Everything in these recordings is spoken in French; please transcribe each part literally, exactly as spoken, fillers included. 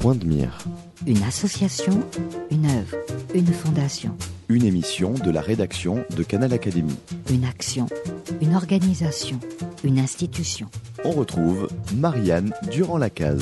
Point de mire. Une association, une œuvre, une fondation. Une émission de la rédaction de Canal Académie. Une action, une organisation, une institution. On retrouve Marianne Durand-Lacaze.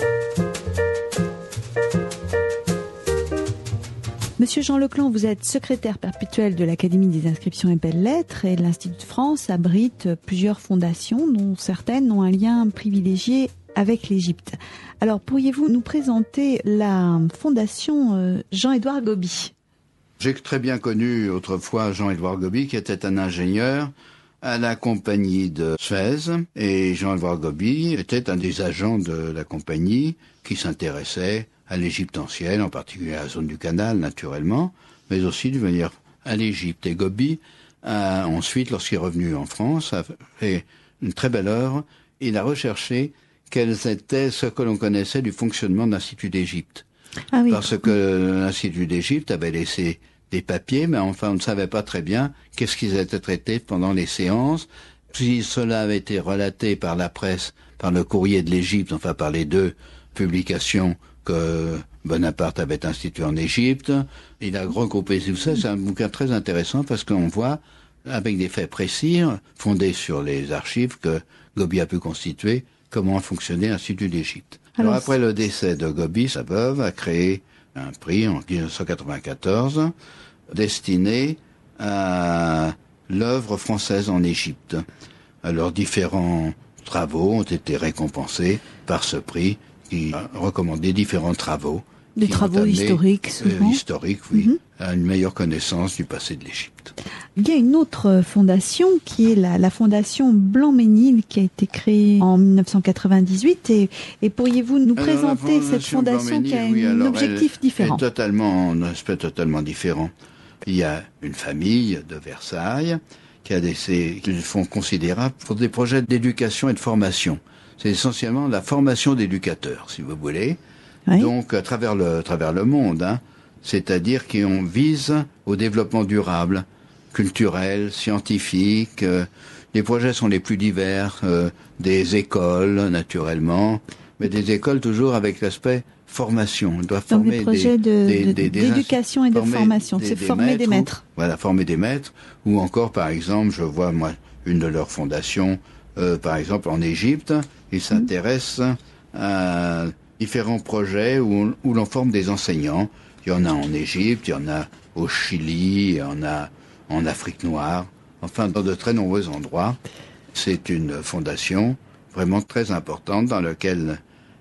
Monsieur Jean Leclan, vous êtes secrétaire perpétuel de l'Académie des inscriptions et belles-lettres et l'Institut de France abrite plusieurs fondations dont certaines ont un lien privilégié avec l'Égypte. Alors, pourriez-vous nous présenter la fondation Jean-Édouard Gobi ? J'ai très bien connu autrefois Jean-Édouard Gobi, qui était un ingénieur à la compagnie de Suez. Et Jean-Édouard Gobi était un des agents de la compagnie qui s'intéressait à l'Égypte ancienne, en particulier à la zone du Canal, naturellement, mais aussi de venir à l'Égypte. Et Gobi, a, ensuite, lorsqu'il est revenu en France, a fait une très belle œuvre. Il a recherché quels étaient ce que l'on connaissait du fonctionnement de l'Institut d'Égypte. Ah oui. Parce que l'Institut d'Égypte avait laissé des papiers, mais enfin on ne savait pas très bien qu'est-ce qu'ils étaient traités pendant les séances. Si cela avait été relaté par la presse, par le Courrier de l'Égypte, enfin par les deux publications que Bonaparte avait instituées en Égypte, il a regroupé tout ça. C'est un bouquin très intéressant parce qu'on voit, avec des faits précis, fondés sur les archives que Gobi a pu constituer, comment fonctionnait l'Institut d'Égypte. Alors, Alors après le décès de Gobi, sa veuve a créé un prix en dix-neuf cent quatre-vingt-quatorze destiné à l'œuvre française en Égypte. Alors différents travaux ont été récompensés par ce prix qui a recommandé différents travaux. Des travaux amené, historiques, souvent. Euh, historiques, oui, mm-hmm. à une meilleure connaissance du passé de l'Égypte. Il y a une autre fondation qui est la, la fondation Blanc-Ménil qui a été créée en dix-neuf cent quatre-vingt-dix-huit et, et pourriez-vous nous alors, présenter fondation cette fondation qui a oui, un objectif elle différent? Est totalement, un aspect totalement différent. Il y a une famille de Versailles qui a des, des fonds considérables pour des projets d'éducation et de formation. C'est essentiellement la formation d'éducateurs, si vous voulez. Oui. Donc, à travers le, à travers le monde, hein, c'est-à-dire qu'on vise au développement durable, culturel, scientifique. Euh, les projets sont les plus divers, euh, des écoles, naturellement, mais des écoles toujours avec l'aspect formation. On doit Donc former des projets des, de, des, de, des, d'éducation et de formation, des, c'est des former maîtres, des maîtres. Ou, voilà, former des maîtres, ou encore, par exemple, je vois, moi, une de leurs fondations, euh, par exemple, en Égypte, ils s'intéressent mmh. à différents projets où, où l'on forme des enseignants. Il y en a en Égypte, il y en a au Chili, il y en a en Afrique noire, enfin dans de très nombreux endroits. C'est une fondation vraiment très importante dans laquelle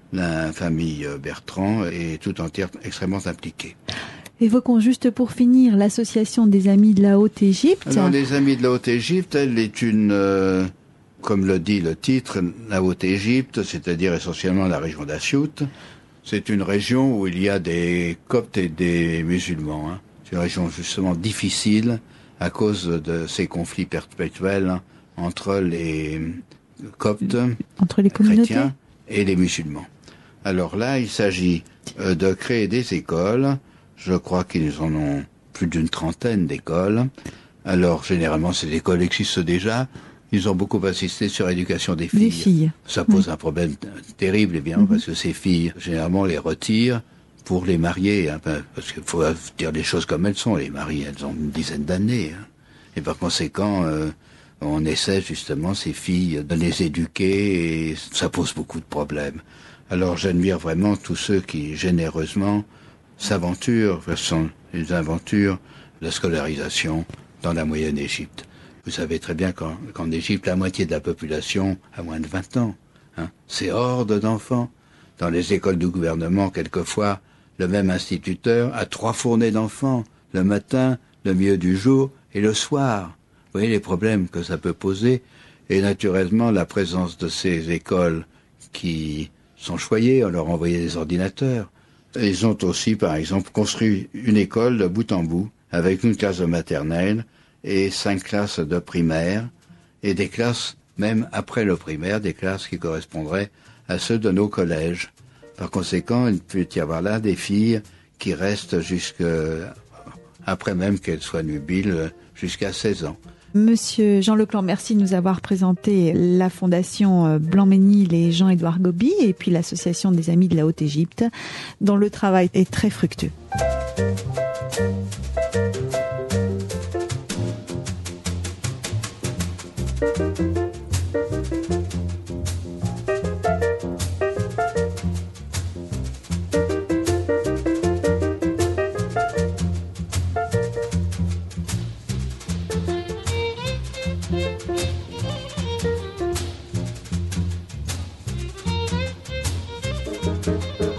la famille Bertrand est tout entière extrêmement impliquée. Évoquons juste pour finir l'association des Amis de la Haute-Égypte. Alors les Amis de la Haute-Égypte, elle est une... Euh, Comme le dit le titre, la Haute-Égypte, c'est-à-dire essentiellement la région d'Assiout, c'est une région où il y a des Coptes et des musulmans. Hein. C'est une région justement difficile à cause de ces conflits perpétuels hein, entre les Coptes, entre les communautés chrétiens et les musulmans. Alors là, il s'agit euh, de créer des écoles. Je crois qu'ils en ont plus d'une trentaine d'écoles. Alors généralement, ces écoles existent déjà. Ils ont beaucoup insisté sur l'éducation des filles. Des filles. Ça pose oui. un problème terrible, évidemment, mm-hmm. parce que ces filles, généralement, les retirent pour les marier. Hein, parce qu'il faut dire les choses comme elles sont. Les maris, elles ont une dizaine d'années. Hein, et par conséquent, euh, on essaie justement, ces filles, de les éduquer et ça pose beaucoup de problèmes. Alors j'admire vraiment tous ceux qui, généreusement, s'aventurent, ce sont les aventures, la scolarisation dans la moyenne Égypte. Vous savez très bien qu'en, qu'en Égypte, la moitié de la population a moins de vingt ans. Hein. C'est hordes d'enfants. Dans les écoles du gouvernement, quelquefois, le même instituteur a trois fournées d'enfants, le matin, le milieu du jour et le soir. Vous voyez les problèmes que ça peut poser. Et naturellement, la présence de ces écoles qui sont choyées, on leur a envoyé des ordinateurs. Ils ont aussi, par exemple, construit une école de bout en bout, avec une classe de maternelle, et cinq classes de primaire, et des classes, même après le primaire, des classes qui correspondraient à ceux de nos collèges. Par conséquent, il peut y avoir là des filles qui restent jusqu'à, après même qu'elles soient nubiles, jusqu'à seize ans. Monsieur Jean Leclan, merci de nous avoir présenté la Fondation Blanc-Ménil et Jean-Édouard Gobi et puis l'Association des Amis de la Haute-Égypte, dont le travail est très fructueux. Thank you.